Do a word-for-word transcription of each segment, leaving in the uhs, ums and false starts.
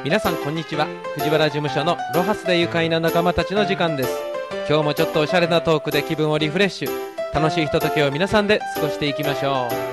皆さんこんにちは。藤原事務所のロハスで愉快な仲間たちの時間です。今日もちょっとおしゃれなトークで気分をリフレッシュ、楽しいひとときを皆さんで過ごしていきましょう。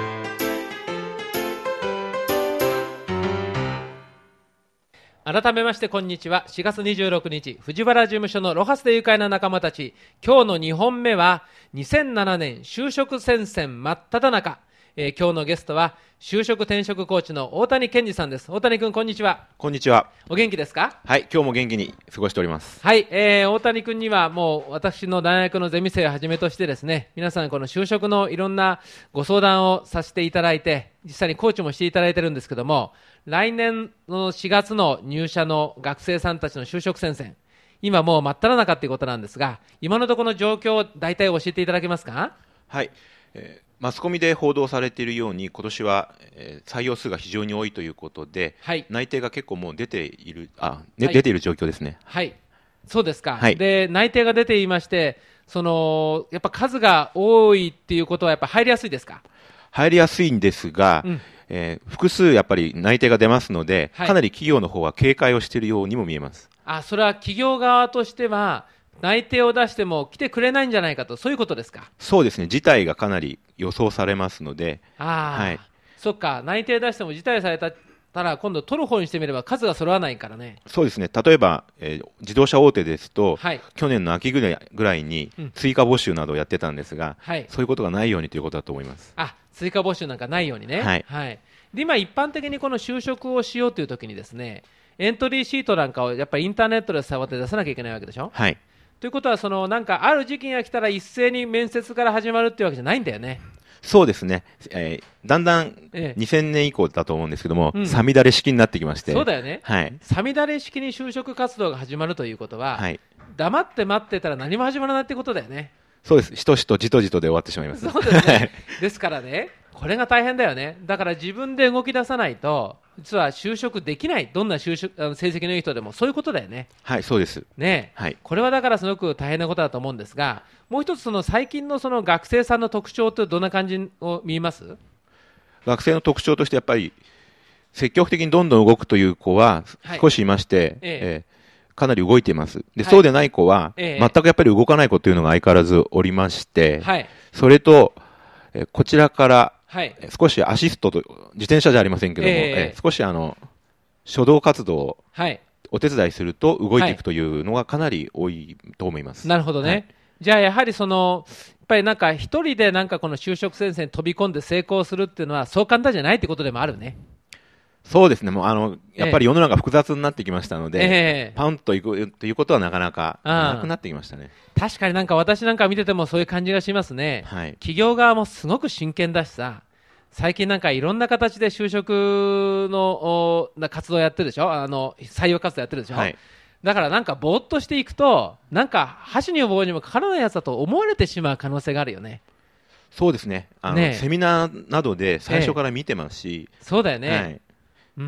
改めましてこんにちは。しがつにじゅうろくにち、藤原事務所のロハスで愉快な仲間たち。今日のにほんめはにせんななねん就職戦線真っ只中、えー、今日のゲストは就職転職コーチの大谷健二さんです。大谷君、こんにちは。 こんにちは。 お元気ですか？ はい、今日も元気に過ごしております。 はい、えー、大谷君にはもう私の大学のゼミ生をはじめとしてですね、皆さんこの就職のいろんなご相談をさせていただいて、実際にコーチもしていただいてるんですけども、来年のしがつの入社の学生さんたちの就職戦線、今もう真っ只中ということなんですが、今のところの状況を大体教えていただけますか？ はい、えーマスコミで報道されているように、今年は、えー、採用数が非常に多いということで、はい、内定が結構もう出ている、あ、ね、はい、出ている状況ですね。 はい、そうですか。 はい、 で、内定が出ていまして、そのやっぱ数が多いっていうことはやっぱ入りやすいですか？ 入りやすいんですが、うんえー、複数やっぱり内定が出ますので、はい、かなり企業の方は警戒をしているようにも見えます。 あ、それは企業側としては内定を出しても来てくれないんじゃないかと、そういうことですか？ そうですね、事態がかなり予想されますので。 あ、はい、そっか、内定出しても辞退されたら今度取る方にしてみれば数が揃わないからね。 そうですね、例えば、えー、自動車大手ですと、 はい、 去年の秋ぐらい、ぐらいに追加募集などをやってたんですが、うんはい、そういうことがないようにということだと思います。 あ、追加募集なんかないようにね。 はいはい、で今一般的にこの就職をしようというときにですね、エントリーシートなんかをやっぱりインターネットで触って出さなきゃいけないわけでしょ。はい、ということは、そのなんかある時期が来たら一斉に面接から始まるっていうわけじゃないんだよね。 そうですね、えー、だんだんにせんねん以降だと思うんですけども、ええ、さみだれ式になってきまして。 そうだよね、 はい、 さみだれ式に就職活動が始まるということは、はい、黙って待ってたら何も始まらないってことだよね。 そうです、しとしとじとじとで終わってしまいます。 そうですねですからね、これが大変だよね。だから自分で動き出さないと実は就職できない。どんな就職あの成績のいい人でもそういうことだよね。 はい、そうですね、はい、これはだからすごく大変なことだと思うんですが、もう一つその最近のその学生さんの特徴ってどんな感じを見ます？ 学生の特徴としてやっぱり積極的にどんどん動くという子は少しいまして、はい、えええー、かなり動いています。で、はい、そうでない子は、ええ、全くやっぱり動かない子というのが相変わらずおりまして、はい、それと、えー、こちらからはい、少しアシストと、自転車じゃありませんけども、えーえー、少しあの初動活動をお手伝いすると動いていくというのがかなり多いと思います。 はい、なるほどね。はい、じゃあやはりそのやっぱりなんか一人でなんかこの就職戦線に飛び込んで成功するっていうのはそう簡単じゃないってことでもあるね。 そうですね、もうあのやっぱり世の中複雑になってきましたので、えー、パンといくということはなかなかなくなってきましたね。 確かになんか私なんか見ててもそういう感じがしますね。はい、企業側もすごく真剣だしさ、最近なんかいろんな形で就職の活動やってるでしょ。あの採用活動やってるでしょ。はい、だからなんかぼーっとしていくとなんか箸にも棒にもかからないやつだと思われてしまう可能性があるよね。 そうですね、あのね、セミナーなどで最初から見てますし、 ええ、そうだよね。はい、うん、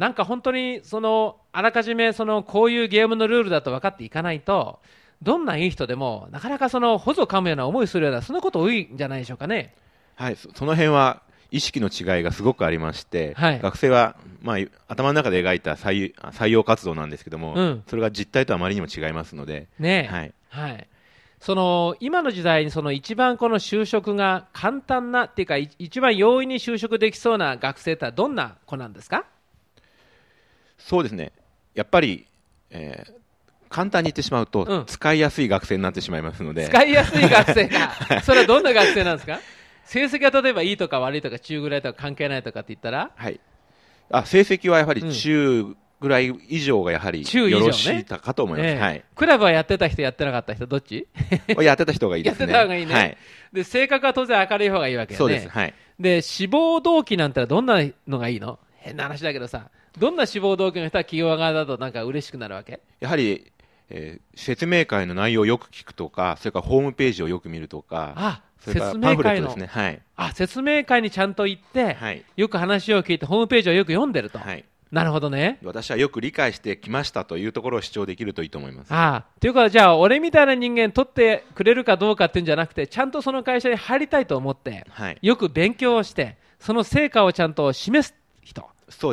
なんか本当にそのあらかじめそのこういうゲームのルールだと分かっていかないと、どんないい人でもなかなかそのほぞかむような思いするようなそんなこと多いんじゃないでしょうかね。 はい、そ, その辺は意識の違いがすごくありまして、はい、学生は、まあ、頭の中で描いた 採, 採用活動なんですけども、うん、それが実態とあまりにも違いますので、 ね、はいはい、その今の時代にその一番この就職が簡単なっていうか一番容易に就職できそうな学生ってはどんな子なんですか？ そうですね、やっぱり、えー、簡単に言ってしまうと、うん、使いやすい学生になってしまいますので。 使いやすい学生かそれはどんな学生なんですか？成績が例えばいいとか悪いとか中ぐらいとか関係ないとかって言ったら、はい、あ、 成績はやはり中ぐらい以上がやはりよろしいかと思います、ね、はい、 クラブはやってた人やってなかった人どっち？ やってた人がいいですね。 やってた方がいいね、はい、で性格は当然明るい方がいいわけよね。 そうです、はい、 で志望動機なんてどんなのがいいの？変な話だけどさ、どんな志望動機の人は企業側だとなんか嬉しくなるわけ？ やはり、えー、説明会の内容をよく聞くとか、それからホームページをよく見るとか、 あ、 それからパンフレットですね、はい、 あ、説明会にちゃんと行って、はい、よく話を聞いてホームページをよく読んでると、はい、なるほどね。 私はよく理解してきましたというところを主張できるといいと思います。 ああ、ということはじゃあ俺みたいな人間取ってくれるかどうかっていうんじゃなくて、ちゃんとその会社に入りたいと思って、はい、よく勉強をしてその成果をちゃんと示す人。 そうです。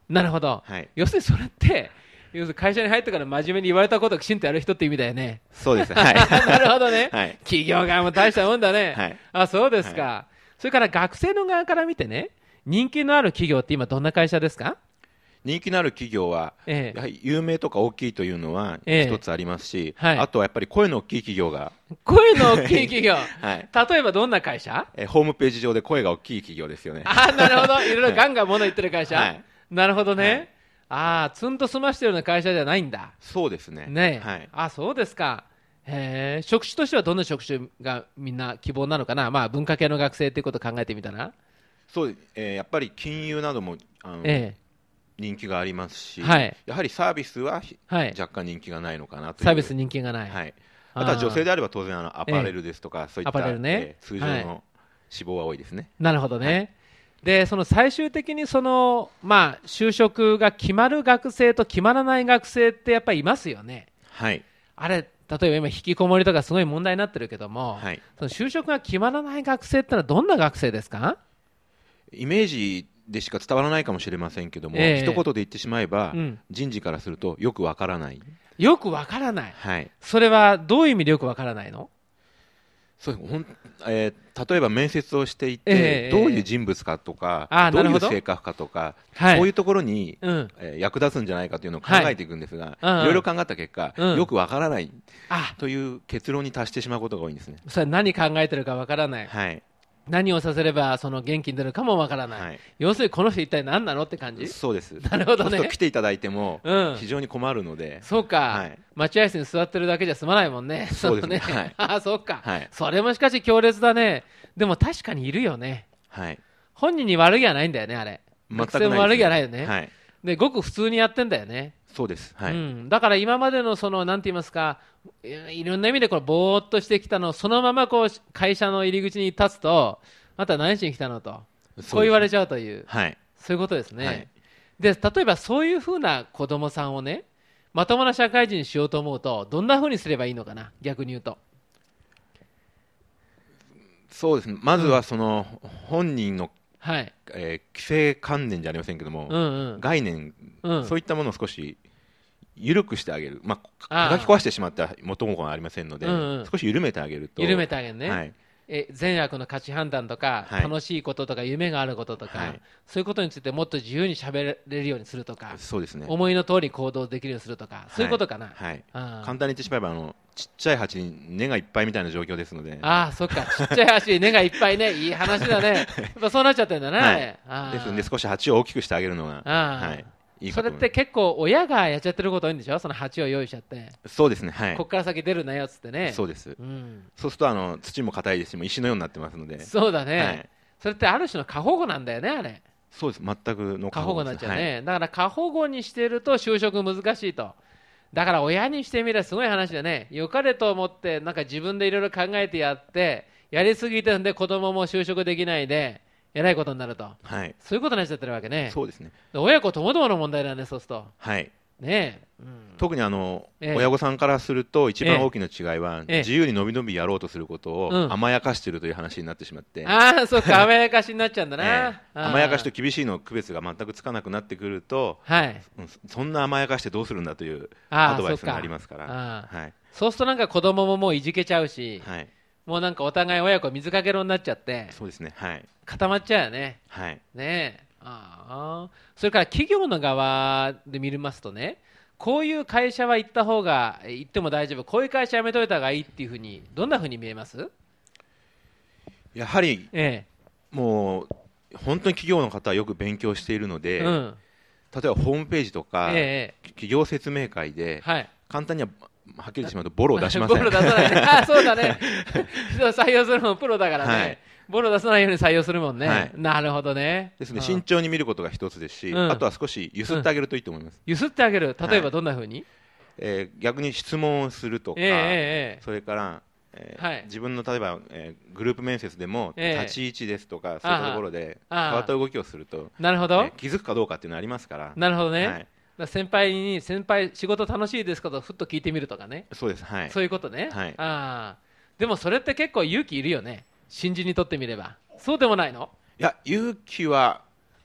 なるほど、 はい、 要するにそれって要するに会社に入ってから真面目に言われたことをきちんとやる人って意味だよね。 そうです、はい、 なるほどね、 はい、 企業側も大したもんだね、はい、あそうですか、はい、それから学生の側から見てね、人気のある企業って今どんな会社ですか？ 人気のある企業は、ええ、やはり有名とか大きいというのは一つありますし、ええはい、あとはやっぱり声の大きい企業が声の大きい企業、はい、例えばどんな会社？ えホームページ上で声が大きい企業ですよね。 あなるほど、いろいろガンガン物言ってる会社、はい、なるほどね、はい、ああツンと済ましてるような会社じゃないんだ。 そうですね、 ね、はい、あそうですか。へ職種としてはどんな職種がみんな希望なのかな、まあ、文化系の学生ということを考えてみたら。 そう、えー、やっぱり金融などもあの、ええ、人気がありますし、はい、やはりサービスは、はい、若干人気がないのかなという。 サービス人気がない、 はい、あとは女性であれば当然あのアパレルですとか、ええ、そういった、ねえー、通常の志望は多いですね、はい、 なるほどね、はい、でその最終的にその、まあ、就職が決まる学生と決まらない学生ってやっぱりいますよね。 はい、 あれ例えば今引きこもりとかすごい問題になってるけども、はい、その就職が決まらない学生ってのはどんな学生ですか？ イメージでしか伝わらないかもしれませんけども、えー、一言で言ってしまえば、うん、人事からするとよくわからない。 よくわからない、 はい、 それはどういう意味でよくわからないの？ そうほん、えー、例えば面接をしていて、えー、どういう人物かとか、えー、どういう性格かとか、はい、そういうところに、うんえー、役立つんじゃないかというのを考えていくんですが、はい、いろいろ考えた結果、うん、よくわからないという結論に達してしまうことが多いんですね。 それ何考えてるかわからない、はい、何をさせればその元気に出るかもわからない、はい、要するにこの人一体何なのって感じ。 そうです。 なるほどね。 そう来ていただいても、うん、非常に困るので。 そうか、はい、待合室に座ってるだけじゃ済まないもんね。 そうですね。 はい、あそうか、 はい、 それもしかし強烈だね。でも確かにいるよね、はい、本人に悪気はないんだよね、あれ。 全くないですね。 学生も悪気はないよね、 はい、 でごく普通にやってんだよね。 そうです、はい、 うん、だから今までのそのなんて言いますか、いろんな意味でこれぼーっとしてきたのをそのままこう会社の入り口に立つと、あとは何しに来たのとこう言われちゃうという、はい、そういうことですね、はい、で例えばそういうふうな子供さんをね、まともな社会人にしようと思うとどんなふうにすればいいのかな、逆に言うと。 そうですね、まずはその本人の、はいえー、規制観念じゃありませんけども、うんうん、概念、うん、そういったものを少し緩くしてあげる、まあ、書き壊してしまっては元も子がありませんので、うんうん、少し緩めてあげると。 緩めてあげるね、はい、え善悪の価値判断とか、はい、楽しいこととか夢があることとか、はい、そういうことについてもっと自由に喋れるようにするとか、 そうですね、 思いの通り行動できるようにするとか、はい、そういうことかな、 はい、簡単に言ってしまえばあのちっちゃい鉢に根がいっぱいみたいな状況ですので。 ああそっか、ちっちゃい鉢に根がいっぱいねいい話だねやっぱそうなっちゃってるんだね、はい、あですので少し鉢を大きくしてあげるのが、はいいいそれって結構親がやっちゃってること多いんでしょ、その鉢を用意しちゃって。 そうですね、はい、 ここから先出るなよっつってね。 そうです、 うん、 そうするとあの土も硬いですし、石のようになってますので。 そうだね、はい、それってある種の過保護なんだよね、あれ。 そうです、全くの過保護になっちゃうね、はい、だから過保護にしてると就職難しいと。だから親にしてみればすごい話だね。良かれと思ってなんか自分でいろいろ考えてやってやりすぎてるんで子供も就職できないでえらいことになると、はい、そういうことになっちゃってるわけね。 そうですね、 親子ともどもの問題だね、そうすると。 はいねえ、うん、 特にあの、ええ、親御さんからすると一番大きな違いは、ええ、自由にのびのびやろうとすることを甘やかしているという話になってしまって、うん、 ああそうか甘やかしになっちゃうんだな、ええ、甘やかしと厳しいの区別が全くつかなくなってくると、はい、そんな甘やかしてどうするんだというアドバイスがありますから。はい、 そうするとなんか子供ももういじけちゃうし、はい、もうなんかお互い親子水かけろになっちゃって、 そうですね、はい、 固まっちゃうよね、はい、ねえ。ああそれから企業の側で見ますとね、こういう会社は行った方が行っても大丈夫、こういう会社やめといた方がいいっていうふうにどんなふうに見えます？ やはり、ええ、もう本当に企業の方はよく勉強しているので、うん、例えばホームページとか、ええ、企業説明会で、はい、簡単にははっきり言ってしまうとボロを出しません。 ボロ出さないね。あそうだね採用するのもプロだからね、はい、ボロ出さないように採用するもんね、はい、なるほどね。 ですね、慎重に見ることが一つですし、うん、あとは少しゆすってあげるといいと思います、うん、 ゆすってあげる、例えばどんなふうに、はい、 えー、逆に質問をするとか、えー、それから、えーはい、自分の例えば、えー、グループ面接でも、えー、立ち位置ですとかそういったところで変わった動きをすると、 なるほど、えー、 気づくかどうかっていうのはありますから。 なるほどね、はい、だ先輩に先輩仕事楽しいですかとふっと聞いてみるとかね。 そうです、はい、 そういうことね、はい、あでもそれって結構勇気いるよね、新人にとってみれば。そうでもないの？ いや勇気は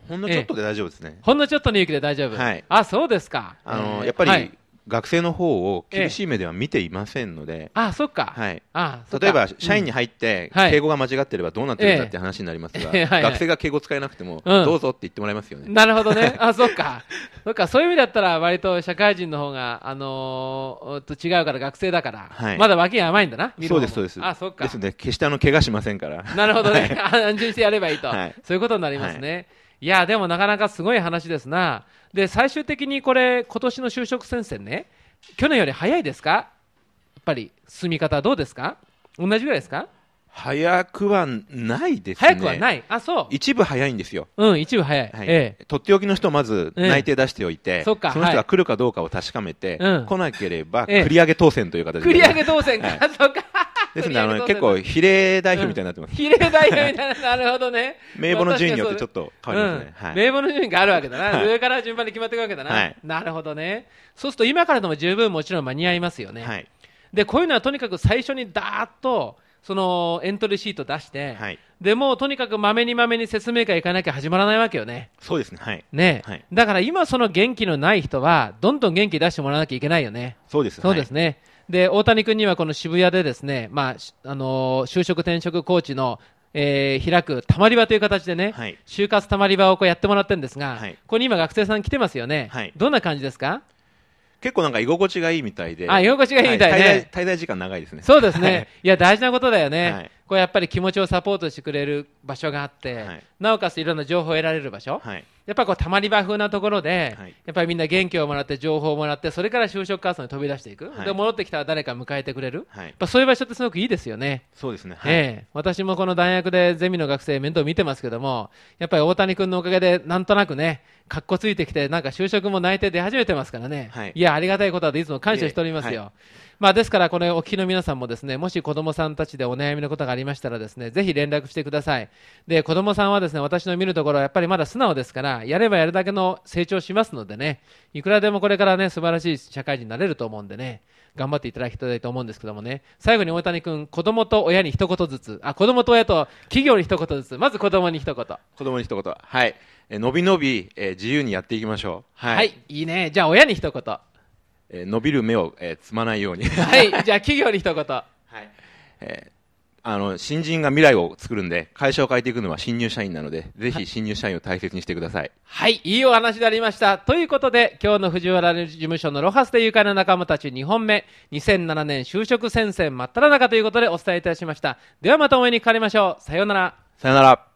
ほんのちょっとで大丈夫ですね。 ほんのちょっとの勇気で大丈夫。 はい。 あ、そうですか。 あの、やっぱり、学生の方を厳しい目では見ていませんので、 あ、そっか。 はい。あ、例えば、社員に入って、敬語が間違ってればどうなってるんだって話になりますが、学生が敬語使えなくても、どうぞって言ってもらえますよね。 なるほどね。あ、そっか。そっか、そういう意味だったら、割と社会人の方が、あのー、と違うから、学生だから、まだ脇が甘いんだな、 そうです、そうです。 あ、そっか。 ですので、決してあの、怪我しませんから。 なるほどね。安心してやればいいと。そういうことになりますね。いや、でもなかなかすごい話ですな。で、最終的にこれ、今年の就職戦線ね、去年より早いですか？やっぱり進み方はどうですか？同じぐらいですか？ 早くはないですね。 早くはない。あ、そう。 一部早いんですよ。 うん、一部早い。 はい。ええ、とっておきの人をまず内定出しておいて、ええ、そ, その人が来るかどうかを確かめて、はい、来なければ繰り上げ当選という形で、 繰り上げ当選か、はい、そうか。 ですので、あの、結構、比例代表みたいになってます。 比例代表みたいな、なるほどね。 名簿の順位によってちょっと変わりますね。 はい。名簿の順位があるわけだな。上から順番に決まっていくわけだな。はい。なるほどね。そうすると、今からでも十分もちろん間に合いますよね。はい。で、こういうのはとにかく最初にダーッと、そのエントリーシート出して、はい、でもうとにかくまめにまめに説明会行かなきゃ始まらないわけよね。 そうですね。はい。 ね、 はい、 だから今その元気のない人はどんどん元気出してもらわなきゃいけないよね。 そうです。 そうですね。はい、で大谷君にはこの渋谷でですね、まああのー、就職転職コーチの、えー、開くたまり場という形でね、はい、就活たまり場をこうやってもらってるんですが、はい、ここに今学生さん来てますよね。はい、どんな感じですか？ 結構なんか居心地がいいみたいで。 あ、居心地がいいみたいね。はい、 滞在、滞在時間長いですね。 そうですね。いや、大事なことだよね。はい、これやっぱり気持ちをサポートしてくれる場所があって、はい、なおかついろんな情報を得られる場所。はい、やっぱりこう、たまり場風なところで、はい、やっぱりみんな元気をもらって、情報をもらって、それから就職活動に飛び出していく。はい、で、戻ってきたら誰か迎えてくれる。はい、やっぱそういう場所ってすごくいいですよね。 そうですね。はい、 ええ、私もこの大学でゼミの学生面倒見てますけども、やっぱり大谷君のおかげで、なんとなくね、かっこついてきて、なんか就職も内定出始めてますからね。はい、いや、ありがたいことだといつも感謝しておりますよ。はい、まあ、ですから、これお聞きの皆さんもですね、もし子供さんたちでお悩みのことがありましたらですね、ぜひ連絡してください。で、子供さんはですね、私の見るところはやっぱりまだ素直ですから、やればやるだけの成長しますのでね、いくらでもこれからね、素晴らしい社会人になれると思うんでね、頑張っていただきたいと思うんですけどもね、最後に大谷君、子供と親に一言ずつ、あ、子供と親と企業に一言ずつ、まず子供に一言。 子供に一言。はい。えのびのび、えー、自由にやっていきましょう。 はい。はい、いいね。じゃあ親に一言。 えー、伸びる目を、えー、つまないように。 はい。じゃあ企業に一言。はい。 えーあの、新人が未来を作るんで、会社を変えていくのは新入社員なので、ぜひ新入社員を大切にしてください。 はい、いいお話でありました。ということで、今日の藤原事務所のロハスで愉快な仲間たちにほんめ、にせんななねん就職戦線真っ只中ということでお伝えいたしました。ではまたお会いにかかりましょう。さようなら。 さようなら。